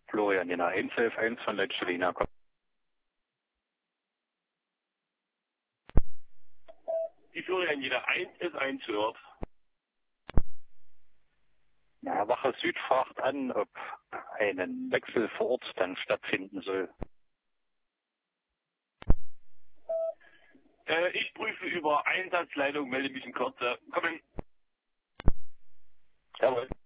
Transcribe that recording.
Florian Jena 111 von Leitstellina. Die Florian Jena 111 hört. Ja, Wache Süd fragt an, ob ein Wechsel vor Ort dann stattfinden soll. Ich prüfe über Einsatzleitung, melde mich in Kürze. Kommen. Jawohl.